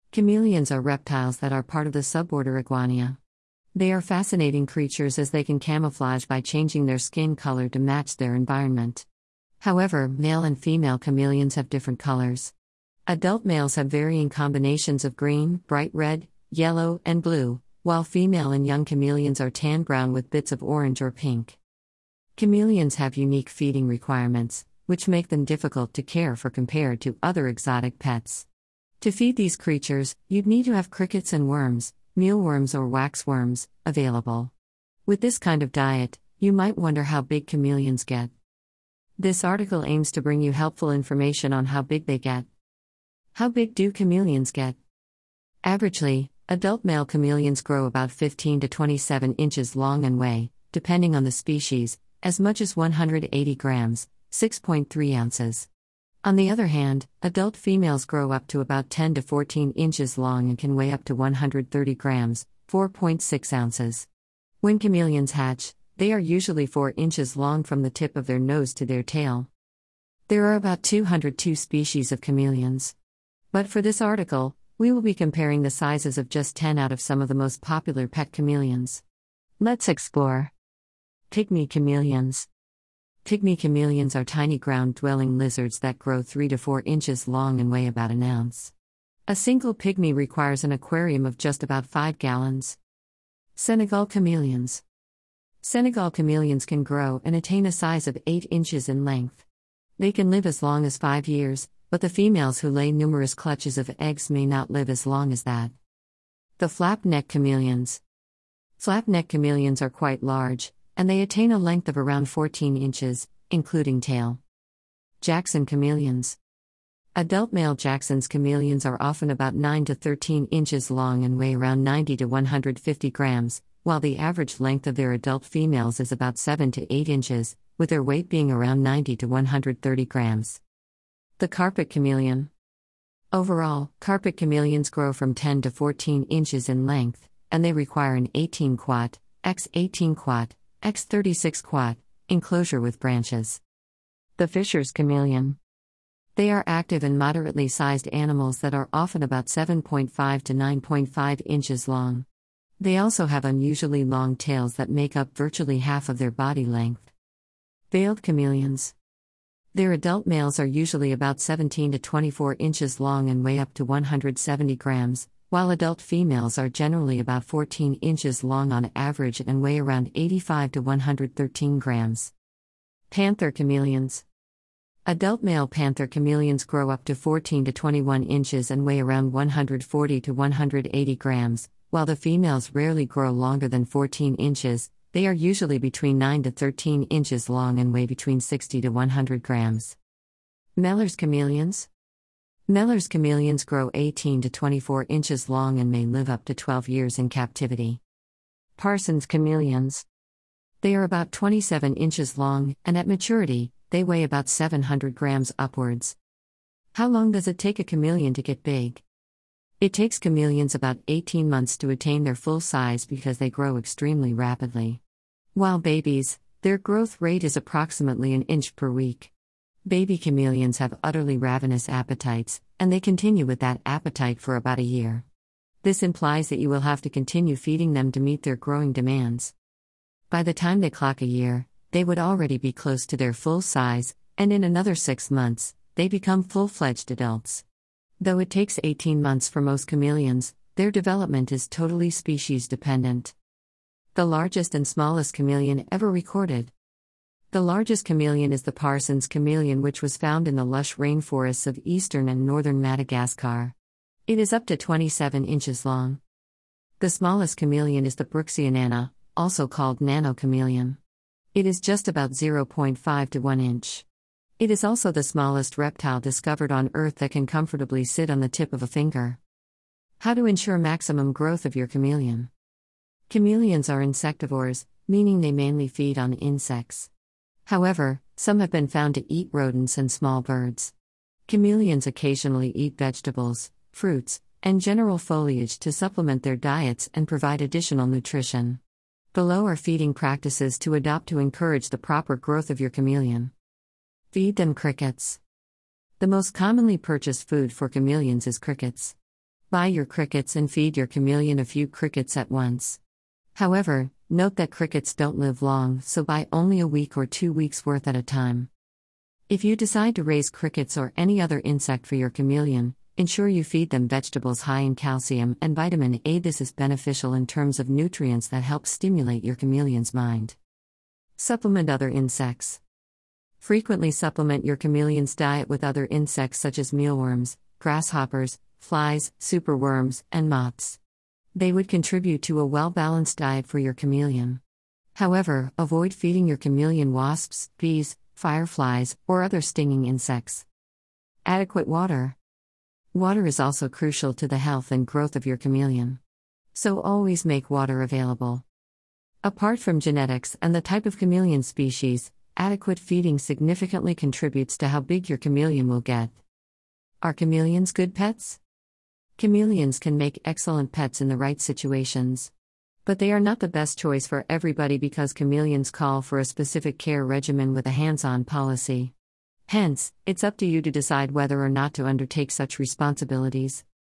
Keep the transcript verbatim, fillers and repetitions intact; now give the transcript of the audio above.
Chameleons are reptiles that are part of the suborder Iguania. They are fascinating creatures as they can camouflage by changing their skin color to match their environment. However, male and female chameleons have different colors. Adult males have varying combinations of green, bright red, yellow, and blue, while female and young chameleons are tan brown with bits of orange or pink. Chameleons have unique feeding requirements, which make them difficult to care for compared to other exotic pets. To feed these creatures, you'd need to have crickets and worms, mealworms or waxworms, available. With this kind of diet, you might wonder how big chameleons get. This article aims to bring you helpful information on how big they get. How big do chameleons get? Averagely, adult male chameleons grow about fifteen to twenty-seven inches long and weigh, depending on the species, as much as one hundred eighty grams, six point three ounces. On the other hand, adult females grow up to about ten to fourteen inches long and can weigh up to one hundred thirty grams, four point six ounces. When chameleons hatch, they are usually four inches long from the tip of their nose to their tail. There are about two hundred two species of chameleons. But for this article, we will be comparing the sizes of just ten out of some of the most popular pet chameleons. Let's explore. Pygmy chameleons. Pygmy chameleons are tiny ground-dwelling lizards that grow three to four inches long and weigh about an ounce. A single pygmy requires an aquarium of just about five gallons. Senegal chameleons. Senegal chameleons can grow and attain a size of eight inches in length. They can live as long as five years, but the females who lay numerous clutches of eggs may not live as long as that. The flap-neck chameleons. Flap-neck chameleons are quite large, and they attain a length of around fourteen inches, including tail. Jackson chameleons. Adult male Jackson's chameleons are often about nine to thirteen inches long and weigh around ninety to one hundred fifty grams, while the average length of their adult females is about seven to eight inches, with their weight being around ninety to one hundred thirty grams. The carpet chameleon. Overall, carpet chameleons grow from ten to fourteen inches in length, and they require an eighteen quat, by eighteen quat, by thirty-six quat, enclosure with branches. The Fisher's chameleon. They are active and moderately sized animals that are often about seven point five to nine point five inches long. They also have unusually long tails that make up virtually half of their body length. Veiled chameleons. Their adult males are usually about seventeen to twenty-four inches long and weigh up to one hundred seventy grams, while adult females are generally about fourteen inches long on average and weigh around eighty-five to one hundred thirteen grams. Panther chameleons. Adult male panther chameleons grow up to fourteen to twenty-one inches and weigh around one hundred forty to one hundred eighty grams, while the females rarely grow longer than fourteen inches. They are usually between nine to thirteen inches long and weigh between sixty to one hundred grams. Meller's chameleons. Meller's chameleons grow eighteen to twenty-four inches long and may live up to twelve years in captivity. Parsons chameleons. They are about twenty-seven inches long, and at maturity, they weigh about seven hundred grams upwards. How long does it take a chameleon to get big? It takes chameleons about eighteen months to attain their full size because they grow extremely rapidly. While babies, their growth rate is approximately an inch per week. Baby chameleons have utterly ravenous appetites, and they continue with that appetite for about a year. This implies that you will have to continue feeding them to meet their growing demands. By the time they clock a year, they would already be close to their full size, and in another six months, they become full-fledged adults. Though it takes eighteen months for most chameleons, their development is totally species-dependent. The largest and smallest chameleon ever recorded. The largest chameleon is the Parsons chameleon, which was found in the lush rainforests of eastern and northern Madagascar. It is up to twenty-seven inches long. The smallest chameleon is the Brooksianana, also called nano chameleon. It is just about zero point five to one inch. It is also the smallest reptile discovered on Earth that can comfortably sit on the tip of a finger. How to ensure maximum growth of your chameleon? Chameleons are insectivores, meaning they mainly feed on insects. However, some have been found to eat rodents and small birds. Chameleons occasionally eat vegetables, fruits, and general foliage to supplement their diets and provide additional nutrition. Below are feeding practices to adopt to encourage the proper growth of your chameleon. Feed them crickets. The most commonly purchased food for chameleons is crickets. Buy your crickets and feed your chameleon a few crickets at once. However, note that crickets don't live long, so buy only a week or two weeks worth at a time. If you decide to raise crickets or any other insect for your chameleon, ensure you feed them vegetables high in calcium and vitamin A. This is beneficial in terms of nutrients that help stimulate your chameleon's mind. Supplement other insects. Frequently supplement your chameleon's diet with other insects such as mealworms, grasshoppers, flies, superworms, and moths. They would contribute to a well-balanced diet for your chameleon. However, avoid feeding your chameleon wasps, bees, fireflies, or other stinging insects. Adequate water. Water is also crucial to the health and growth of your chameleon. So always make water available. Apart from genetics and the type of chameleon species, adequate feeding significantly contributes to how big your chameleon will get. Are chameleons good pets? Chameleons can make excellent pets in the right situations. But they are not the best choice for everybody because chameleons call for a specific care regimen with a hands-on policy. Hence, it's up to you to decide whether or not to undertake such responsibilities.